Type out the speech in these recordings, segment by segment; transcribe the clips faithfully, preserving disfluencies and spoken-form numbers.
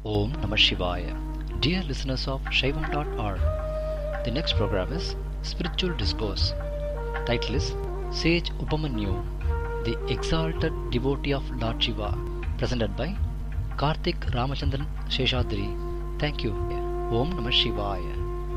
Om Namah Shivaya. Dear listeners of Shaivam dot org, the next program is Spiritual Discourse. Title is Sage Upamanyu, the Exalted Devotee of Lord Shiva, presented by Karthik Ramachandran Sheshadri. Thank you. Om Namah Shivaya.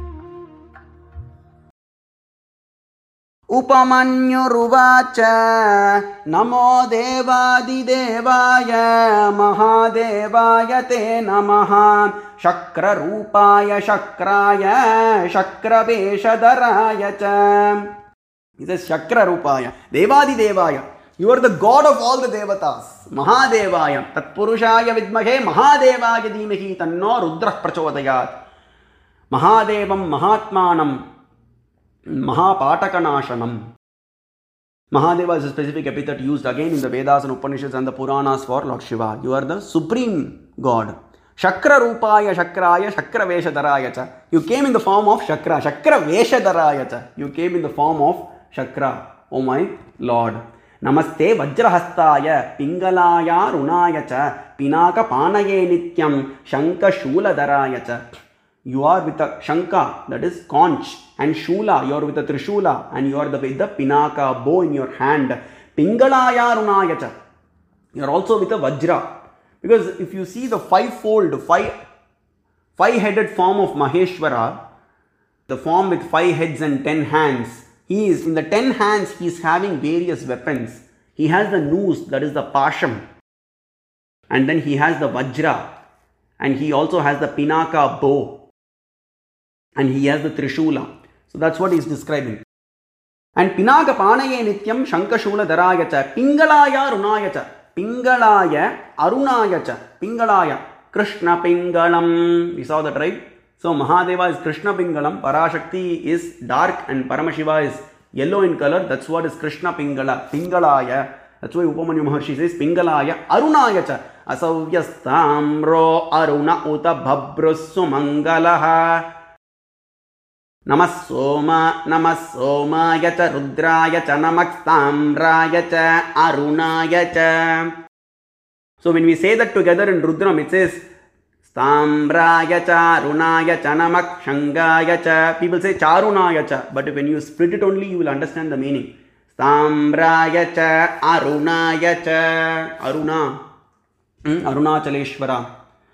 उपमन्युरुवाच नमो देवादिदेवाय महादेवाय ते नमः शक्ररूपाय शक्राय शक्रवेशधराय च. He says Shakrarupaya, Devadidevaya. You are the God of all the devatas. Mahadevaya, Tatpurushaya vidmahe Mahadevaya dhimahi tanno Rudrah prachodayat. Mahadevam Mahatmanam Mahapatakanashanam. Mahadeva is a specific epithet used again in the Vedas and Upanishads and the Puranas for Lord Shiva. You are the supreme God. Shakra Rupaya Shakraya Shakra Veshadharaya cha. You came in the form of Shakra. Shakra Veshadharaya cha. You came in the form of Shakra. Oh my Lord. Namaste Vajrahastaya Pingalaya Runaya cha. Pinaka Panaye Nityam Shanka Shuladharaya cha. You are with a Shanka, that is conch, and Shula, you are with a Trishula, and you are the, with the Pinaka, bow in your hand. Pingalaya Runayacha. You are also with a Vajra. Because if you see the five-fold, five, five-headed form of Maheshwara, the form with five heads and ten hands, he is, in the ten hands, he is having various weapons. He has the noose, that is the Pasham. And then he has the Vajra. And he also has the Pinaka bow. And he has the Trishula. So that's what he is describing. And Pinaka Panaye Nityam Shankashula Dharayacha Pingalaya Runayacha. Pingalaya Arunayacha. Pingalaya Krishna Pingalam. We saw that, right? So Mahadeva is Krishna Pingalam. Parashakti is dark and Paramashiva is yellow in color. That's what is Krishna Pingala. Pingalaya. That's why Upamanyu Maharshi says Pingalaya Arunayacha. Asavyastamro Aruna Uta Bhabrussu Mangalaha. Namasoma, Namasoma, cha Rudraya cha Namastamraya cha Arunaya cha. So when we say that together in Rudram, it says Stamraya cha Arunaya cha Namak Shangaya cha. People say Charunaya cha, but when you split it only, you will understand the meaning. Stamraya cha Arunaya cha. Aruna, hmm? Arunachaleshwara.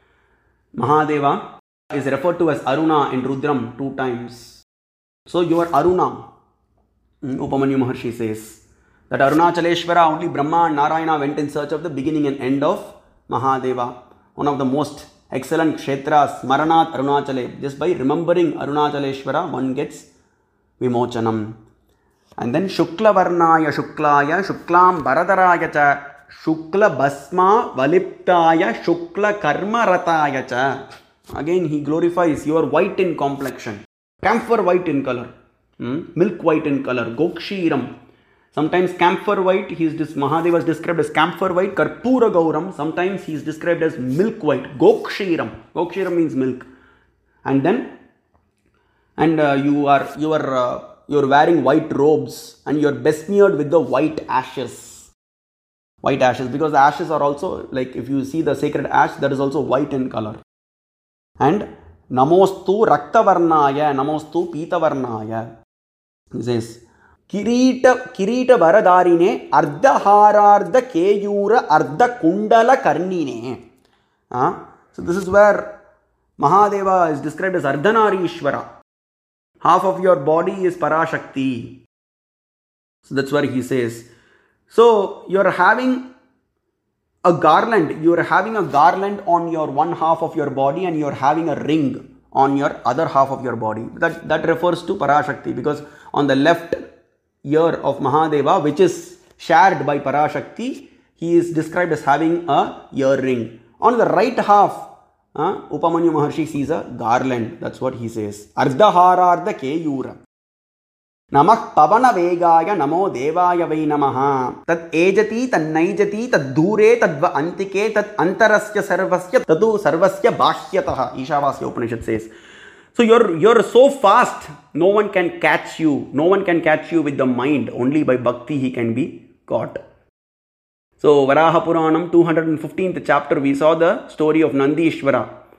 Mahadeva is referred to as Aruna in Rudram two times. So you are Aruna. Upamanyu Maharshi says that Arunachaleshwara, only Brahma and Narayana went in search of the beginning and end of Mahadeva. One of the most excellent kshetras, Smaranat Arunachale. Just by remembering Arunachaleshwara, one gets Vimochanam. And then Shukla Varnaya Shuklaya Shuklam Bharadharaya cha Shukla Basma Valiptaya Shukla Karma Rataya cha. Again he glorifies, you are white in complexion. Camphor white in color, hmm? Milk white in color, Gokshiram. Sometimes camphor white, he is this Mahadeva is described as camphor white, Karpura Gauram. Sometimes he is described as milk white, Gokshiram. Gokshiram means milk. And then, and uh, you are you are uh, you are wearing white robes and you are besmeared with the white ashes. White ashes, because the ashes are also, like if you see the sacred ash, that is also white in color. And Namostu Raktavarnaya, Namostu Pitavarnaya. He says, Kirita, Kirita Varadarine, Ardha Harardha Keyura, Ardha Kundala Karnine. Uh, so this is where Mahadeva is described as Ardhanarishwara. Half of your body is Parashakti. So that's where he says. So you are having a garland, you are having a garland on your one half of your body and you are having a ring on your other half of your body. That, that refers to Parashakti, because on the left ear of Mahadeva, which is shared by Parashakti, he is described as having a earring. On the right half, uh, Upamanyu Maharshi sees a garland. That's what he says. Ardhaharardha Keyura. Namah Pavana Vegaya Namo Devaya Vai Namaha. Tat Ejati, Tat Naijati, Tat Dure, Tat Va Antike, Tat Antarasya Sarvasya, Tadu Sarvasya Bhashyataha. Ishavasya Upanishad says. So you're, you're so fast, no one can catch you. No one can catch you with the mind. Only by bhakti he can be caught. So Varaha Puranam, two hundred fifteenth chapter, we saw the story of Nandishvara.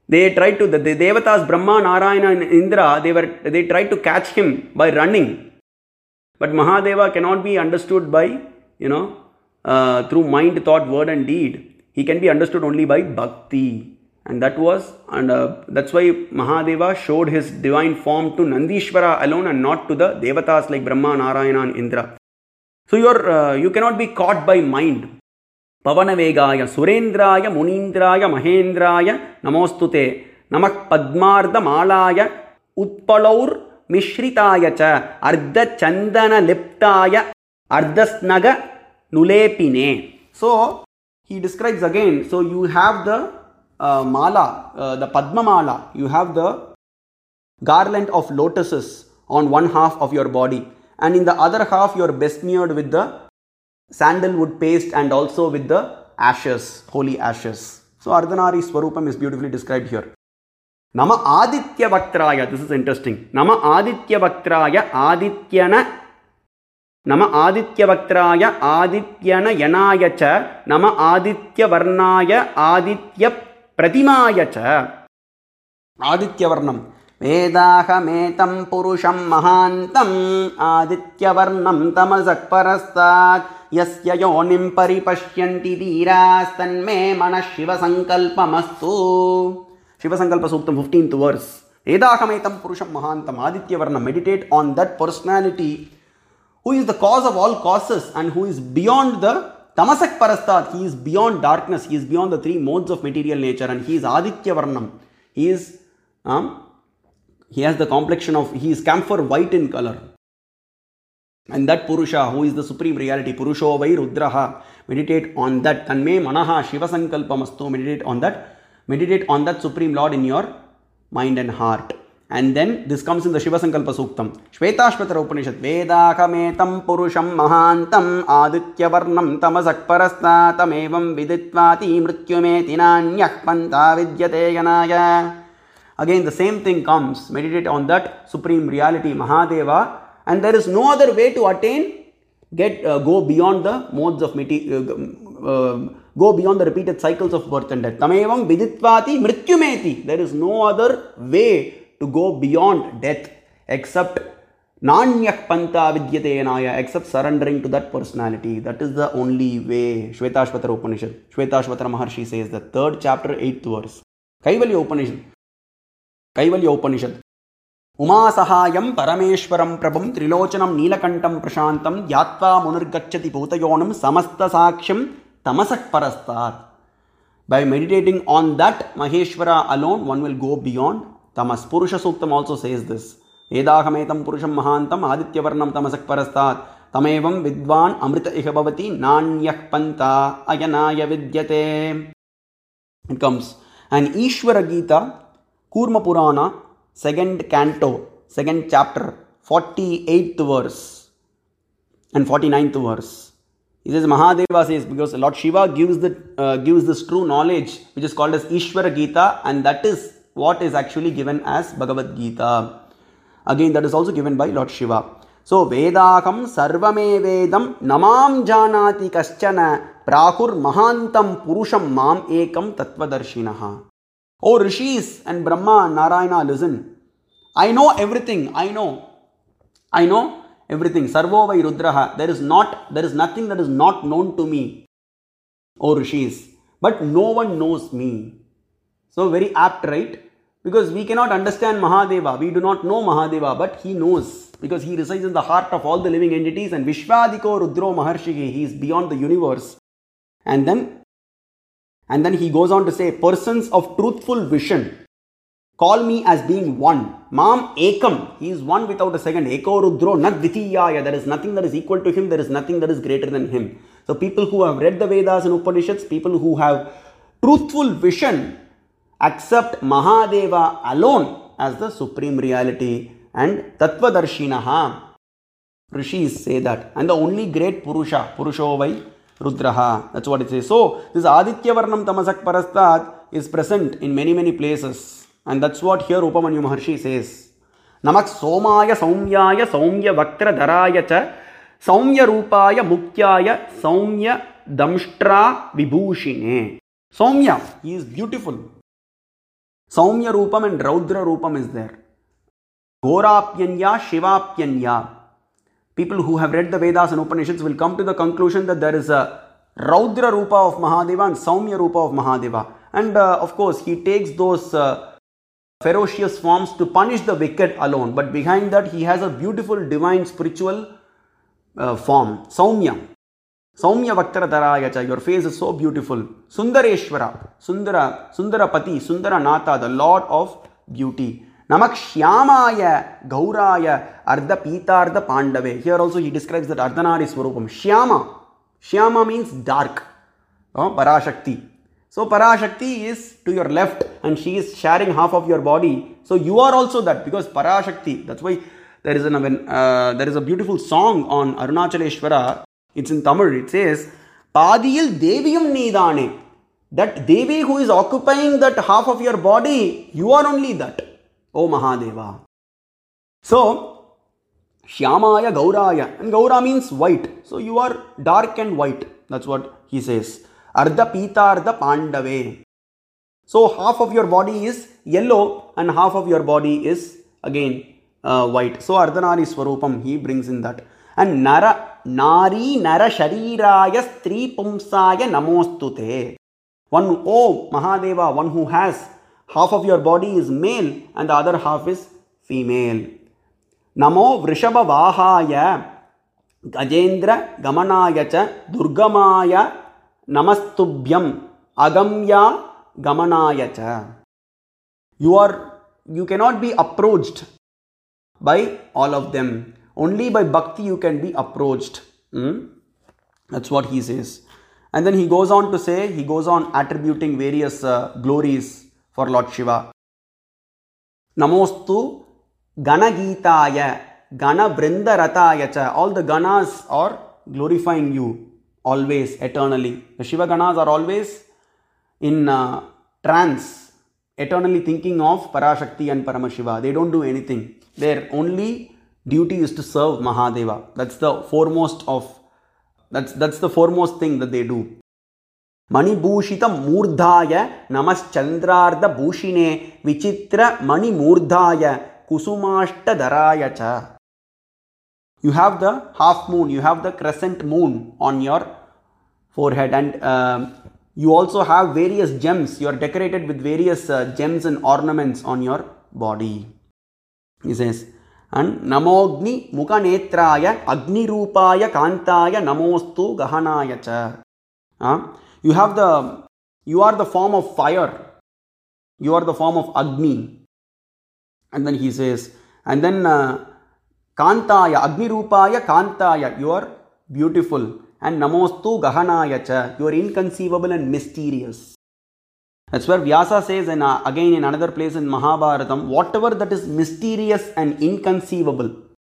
They tried to, the, the Devatas, Brahma, Narayana and Indra, they were, they tried to catch him by running. But Mahadeva cannot be understood by, you know, uh, through mind, thought, word and deed. He can be understood only by bhakti. And that was, and uh, that's why Mahadeva showed his divine form to Nandishvara alone and not to the Devatas like Brahma, Narayana and Indra. So you are, uh, you cannot be caught by mind. Pavanavegaya, Surendraya, Munindraya, Mahendraya, Namostute, Namak Padmarda Malaya, Utpalaur Mishritaya cha, Ardha Chandana Liptaya, Ardhasnaga Nulepine. So he describes again, so you have the uh, mala, uh, the Padma Mala, you have the garland of lotuses on one half of your body, and in the other half you are besmeared with the sandalwood paste and also with the ashes, holy ashes. So Ardhanari Swarupam is beautifully described here. Nama Aditya Vaktraya, this is interesting. Nama Aditya Vaktraya, Adityana, Nama Aditya Vaktraya, Adityana Yanaya cha, Nama Aditya Varnaya, Aditya Pratimaya cha. Aditya Varnam. Vedahametam Purusham Mahantam, Aditya Varnam Tamasak Parastat, Yasya Yonim Paripashyanti Dhiras Tanme Manas Shiva Sankalpamastu. Shiva Sankalpa Suktam, fifteenth verse. Vedahametam Purusham Mahantam, Aditya Varnam. Meditate on that personality who is the cause of all causes and who is beyond the Tamasak Parastat. He is beyond darkness. He is beyond the three modes of material nature, and he is Aditya Varnam. He is um, He has the complexion of, he is camphor white in color. And that Purusha, who is the supreme reality, Purusho Vai Rudraha, meditate on that. Tanme Manaha Shiva Sankalpamastu, meditate on that. Meditate on that supreme Lord in your mind and heart. And then this comes in the Shiva Sankalpa Suktam. Shvetashvatara Upanishad. Vedakametam Purusham Mahantam Aditya Varnam Tamasak Parastatam Evam Viditvati Mrityumeti Nanyah Panta Vidyate Yanaya. Again, the same thing comes. Meditate on that supreme reality, Mahadeva, and there is no other way to attain, get, uh, go beyond the modes of material, uh, uh, go beyond the repeated cycles of birth and death. Tamevam viditvati mrityumeti. There is no other way to go beyond death except Nanyak Panta Vidyate Yanaya, except surrendering to that personality. That is the only way. Shvetashvatara Upanishad. Shvetashvatara Maharshi says, the third chapter, eighth verse. Kaivalya Upanishad. Kaivalya Upanishad. Uma Sahayam Parameshwaram Prabham Trilochanam Neelakantam Prashantam Yatva Munirgacchati Bhutayonam Samasta Saksham Tamasak Parastat. By meditating on that Maheshwara alone, one will go beyond Tamas. Purusha Suktam also says this. Vedahametam Purusham Mahantam Aditya Varnam Tamasak Parastat Tamevam Vidvan Amrita Ihabhavati Nanyak Panta Ayanaya Vidyate. It comes. And Ishvara Gita, Kurma Purana, second canto, second chapter, forty-eighth verse and forty-ninth verse. He says, Mahadeva says, because Lord Shiva gives the uh, gives this true knowledge, which is called as Ishvara Gita, and that is what is actually given as Bhagavad Gita. Again, that is also given by Lord Shiva. So, Vedakam Sarvame Vedam Namam Janati Kaschana Prahur Mahantam Purusham Mam Ekam Tattvadarshinaha. Oh Rishis and Brahma and Narayana, listen. I know everything. I know. I know everything. Sarvo Vai Rudraha. There is not, there is nothing that is not known to me. Oh Rishis. But no one knows me. So very apt, right? Because we cannot understand Mahadeva. We do not know Mahadeva, but he knows. Because he resides in the heart of all the living entities. And Vishvadiko Rudro Maharshigi. He is beyond the universe. And then And then he goes on to say, persons of truthful vision call me as being one. Mam Ekam. He is one without a second. Eko Rudro Nad Vitiyaya. There is nothing that is equal to him. There is nothing that is greater than him. So people who have read the Vedas and Upanishads, people who have truthful vision, accept Mahadeva alone as the supreme reality and Tattvadarshinaha. Rishis say that. And the only great Purusha, Purusho Vai Rudraha. That's what it says. So, this Aditya Varnam Tamasak Parastat is present in many, many places. And that's what here Upamanyu Maharshi says. Namak Somaya Saumyaya Saumya Vaktra Dharaya Cha Saumya Rupaya Mukyaya Saumya Damshtra Vibhushine. Saumya, he is beautiful. Saumya Rupam and Raudra Rupam is there. Ghorapyanya, Shivapyanya. People who have read the Vedas and Upanishads will come to the conclusion that there is a Raudra Rupa of Mahadeva and Saumya Rupa of Mahadeva. And uh, of course, he takes those uh, ferocious forms to punish the wicked alone. But behind that, he has a beautiful divine spiritual uh, form. Saumya. Saumya Vaktara Darayacha. Your face is so beautiful. Sundareshwara. Sundara. Sundarapati. Sundaranatha. The Lord of Beauty. Namak Shyamaya Gauraya Ardha Pitartha Pandave. Here also he describes that Ardhanari Swarupam. Shyama. Shyama means dark. Oh, Parashakti. So Parashakti is to your left and she is sharing half of your body. So you are also that because Parashakti. That's why there is, an, uh, there is a beautiful song on Arunachaleshwara. It's in Tamil. It says, Padiyil Deviyam Nidane. That Devi who is occupying that half of your body, you are only that. O Mahadeva. So, Shyamaya Gauraya. And Gaura means white. So, you are dark and white. That's what he says. Ardha Pitartha Pandave. So, half of your body is yellow and half of your body is again uh, white. So, Ardhanari Swarupam, he brings in that. And Nara, Nari Nara Shariraya Stri Pumsaya Namostute. One, oh Mahadeva, one who has half of your body is male and the other half is female. Namo Vrishabha Vahaya Gajendra Gamanaya Cha Durgamaya Namastubhyam Agamya Gamanaya Cha. You are, you cannot be approached by all of them. Only by bhakti you can be approached. Hmm? That's what he says. And then he goes on to say, he goes on attributing various uh, glories for Lord Shiva. Namostu Gana Gitaya, Gana Vrindarataya cha. All the Ganas are glorifying you always, eternally. The Shiva Ganas are always in uh, trance, eternally thinking of Parashakti and Paramashiva. They don't do anything. Their only duty is to serve Mahadeva. That's the foremost of, that's, that's the foremost thing that they do. Mani Bhushita Murdhaya Namas Chandrartha Bhushine Vichitra Mani Murdhaya Kusumashta Dharaya Cha. You have the half moon, you have the crescent moon on your forehead, and uh, you also have various gems. You are decorated with various uh, gems and ornaments on your body. He says, and Namogni Mukhanetraya Agni Rupaya Kantaya Namostu Gahanaya Cha. Uh, you have the, you are the form of fire. You are the form of Agni. And then he says, and then uh, Kantaya, Agni Rupaya Kantaya, you are beautiful. And Namostu Gahanaya Cha, you are inconceivable and mysterious. That's where Vyasa says, and uh, again in another place in Mahabharatam, whatever that is mysterious and inconceivable,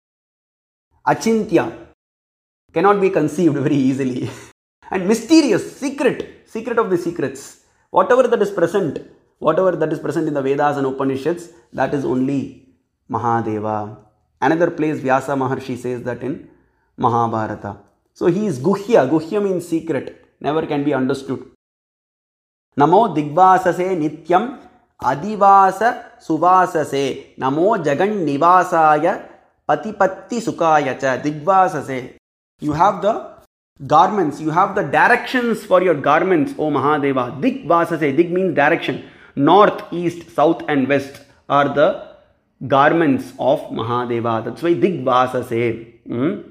Achintya, cannot be conceived very easily. And mysterious, secret, secret of the secrets. Whatever that is present, whatever that is present in the Vedas and Upanishads, that is only Mahadeva. Another place Vyasa Maharshi says that in Mahabharata. So he is Guhya. Guhya means secret, never can be understood. Namo Digvasase Nityam Adivasa Suvasase Namo Jagan Nivasaya Patipatti Sukaya Cha. Digvasase. You have the garments, you have the directions for your garments, O Mahadeva. Digvasase. Dig means direction. North, east, south and west are the garments of Mahadeva. That's why Digvasase. Hmm?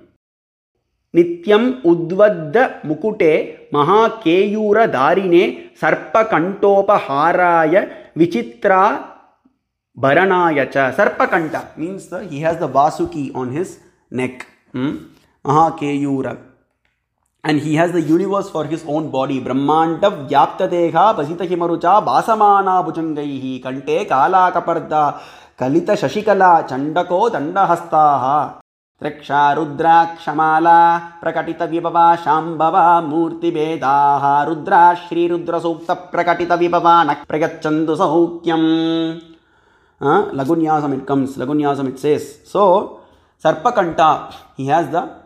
Nityam Udvadda Mukute Maha Keyura Darine Sarpa Kantopa Haraya Vichitra Bharanaya Cha. Sarpa Kanta means the, he has the Vasuki on his neck. Hmm? Maha Keyura. And he has the universe for his own body. Brahmanda Vyapta Deha Basita Himarucha Basamana Bhujangai Kante Kala Kaparda Kalita Shashikala Chandako Dandahastaha Triksha Rudra Kshamala Prakatita Vibhava Shambhava Murti Vedaha Rudra Shri Rudra Sukta Prakatita Vibhava Nak Pragachandu Saukyam. uh, Lagunyasam it comes, Lagunyasam it says. So Sarpakanta, he has the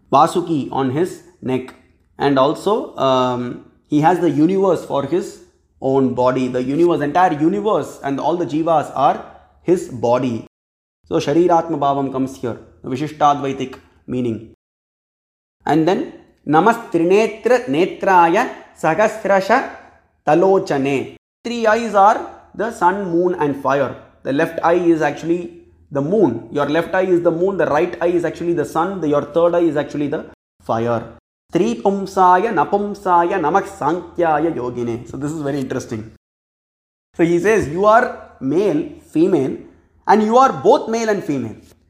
Vasuki on his neck, and also um, he has the universe for his own body. The universe, entire universe and all the jivas are his body. So Shariratma Bhavam comes here, the Vishishtadvaitik meaning. And then Namas Trinetra Netraya Sahasrasha Talochane. Three eyes are the sun, moon and fire. The left eye is actually the moon. Your left eye is the moon. The right eye is actually the sun. The, your third eye is actually the fire. Tri Pumsaya Napumsaya Namak Sankyaya Yogine. So this is very interesting. So he says you are male, female, and you are both male and female.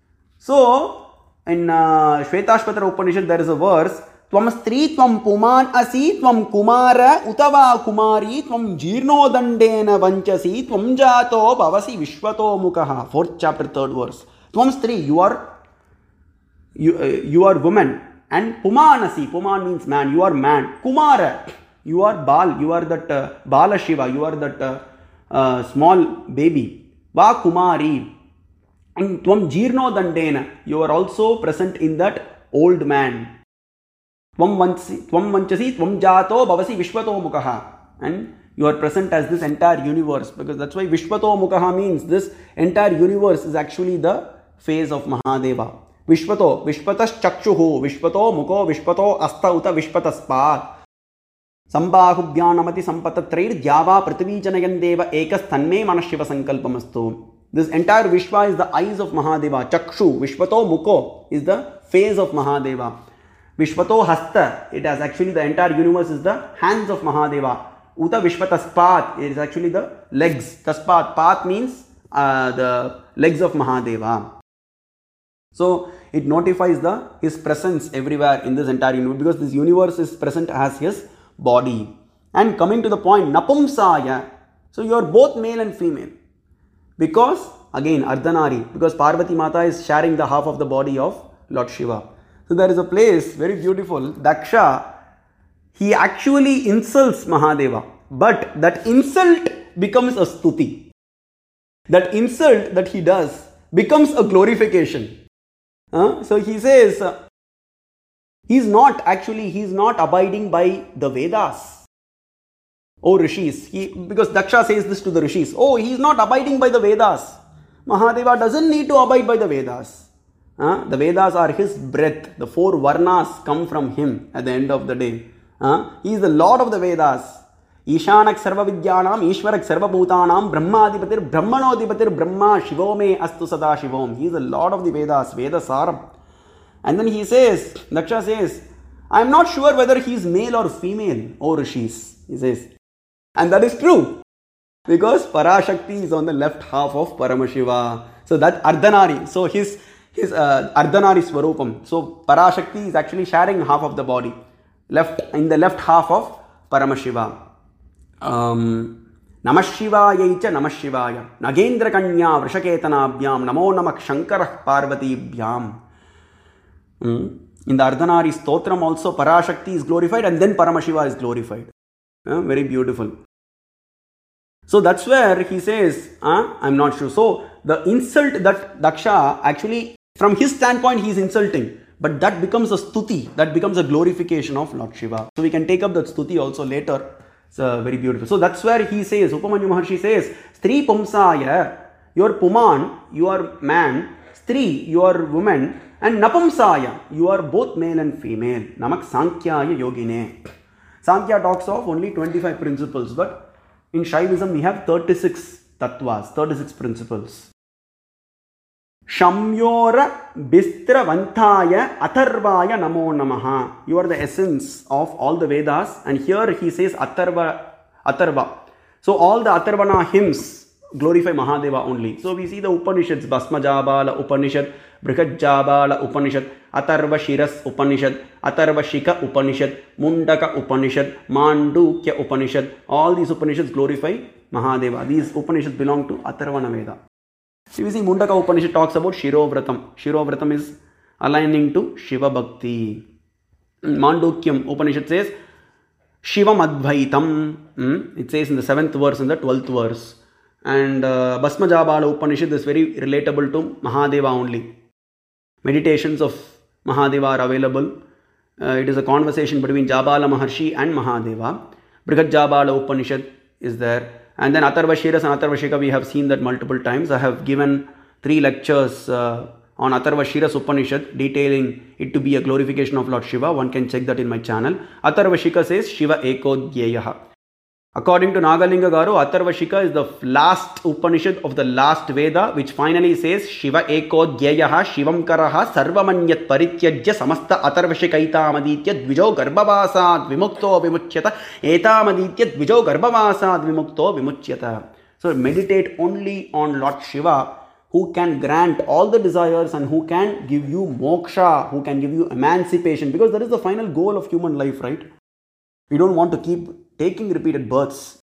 So in uh, Shvetashvatara Upanishad there is a verse, Tvam Stri Tvam Puman Asi Tvam Kumara Utava Kumari Tvam Jirno Dandena Vanchasi Tvam Jato Bhavasi Vishwato Mukaha. Fourth chapter, third verse. Tvam Stri, you are you, uh, you are woman. And Pumanasi, Puman means man, you are man. Kumara, you are Bal, you are that uh, Bala Shiva, you are that uh, uh, small baby. Va Kumari. And Tvam Jirno Dandena, you are also present in that old man. Tvam Vanchasi, Tvam Jato Bhavasi Vishwato Mukaha. And you are present as this entire universe, because that's why Vishwato Mukaha means this entire universe is actually the phase of Mahadeva. Vishwato, Vishwatas Chakshuhu, Vishwato Muko, Vishwato Asta Uta Vishwataspat. Sambahubhyanamati Sampatatraid Dhyava Prithvijanayandeva Ekas Tanme Manashiva Sankalpamastu. This entire Vishwa is the eyes of Mahadeva. Chakshu, Vishwato Muko is the face of Mahadeva. Vishwato Hasta, it has actually the entire universe is the hands of Mahadeva. Uta Vishwataspat, it is actually the legs. Taspat, Pat means uh, the legs of Mahadeva. So it notifies the his presence everywhere in this entire universe, because this universe is present as his body. And coming to the point, Napumsaya, so you are both male and female. Because again Ardhanari, because Parvati Mata is sharing the half of the body of Lord Shiva. So there is a place, very beautiful, Daksha, he actually insults Mahadeva, but that insult becomes a stuti. That insult that he does becomes a glorification. Uh, so he says, uh, he's not actually, he's not abiding by the Vedas. Oh Rishis, he, because Daksha says this to the Rishis, oh, he's not abiding by the Vedas. Mahadeva doesn't need to abide by the Vedas. Uh, the Vedas are his breath. The four Varnas come from him at the end of the day. Uh, he is the Lord of the Vedas. Ishanak Sarva Vidyanam, Ishwarak Sarva Bhutanam, Brahmadipatir, Brahmanodipatir, Brahma, Shivome, Astu Sada Shivom. He is the Lord of the Vedas, Veda Saram. And then he says, Daksha says, I am not sure whether he is male or female, O Rishis. He says, and that is true. Because Parashakti is on the left half of Paramashiva. So that Ardhanari, so his, his uh, Ardhanari Swarupam. So Parashakti is actually sharing half of the body. Left, in the left half of Paramashiva. Um, Namah Shivaya cha Namah Shivaya Nagendra Kanya Vrishaketanabyam Namo Namak Shankarah Parvatibhyam. Mm. In the Ardhanari Stotram also Parashakti is glorified and then Paramashiva is glorified. Uh, very beautiful. So that's where he says, uh, I'm not sure. So the insult that Daksha actually, from his standpoint, he is insulting. But that becomes a stuti, that becomes a glorification of Lord Shiva. So we can take up that stuti also later. It's uh, very beautiful. So that's where he says, Upamanyu Maharshi says, Stri Pumsaya, you are Puman, you are man, Stri, you are woman, and Napumsaya, you are both male and female. Namak Sankyaya Yogine. Sankhya talks of only twenty-five principles, but in Shaivism we have thirty-six tattvas, thirty-six principles. Shamyora Bistra Vantaya Atharvaya Namo Namaha. You are the essence of all the Vedas, and here he says Atharva, Atharva. So all the Atharvana hymns glorify Mahadeva only. So we see the Upanishads, Bhasmajabala Upanishad, Brihajabala Upanishad, Atharva Shiras Upanishad, Atharva Shika Upanishad, Mundaka Upanishad, Mandukya Upanishad. All these Upanishads glorify Mahadeva. These Upanishads belong to Atharvana Veda. So you see Mundaka Upanishad talks about Shirovratam. Shirovratam is aligning to Shiva Bhakti. Mandukyam Upanishad says Shivam Advaitam. Hmm? It says in the seventh verse and the twelfth verse. And uh, Bhasmajabala Upanishad is very relatable to Mahadeva only. Meditations of Mahadeva are available. Uh, it is a conversation between Jabala Maharshi and Mahadeva. Brihajabala Upanishad is there. And then Atharva Shiras and Atharva Shika, we have seen that multiple times. I have given three lectures uh, on Atharva Shiras Upanishad, detailing it to be a glorification of Lord Shiva. One can check that in my channel. Atharva Shika says Shiva Eko Dhyeyaha. According to Nagalinga Garu, Atharva Shika is the last Upanishad of the last Veda, which finally says Shiva Eko Dhyeyaha Shivam Karaha Sarvamanyat Parityajya Samasta Atharva Shikaitamadityad Dvijo Garbhavasad Vimukto Vimuchyata Etamadityad Dvijo Garbhavasad Vimukto Vimuchyata. So meditate only on Lord Shiva, who can grant all the desires and who can give you moksha, who can give you emancipation, because that is the final goal of human life, right? We don't want to keep taking repeated births.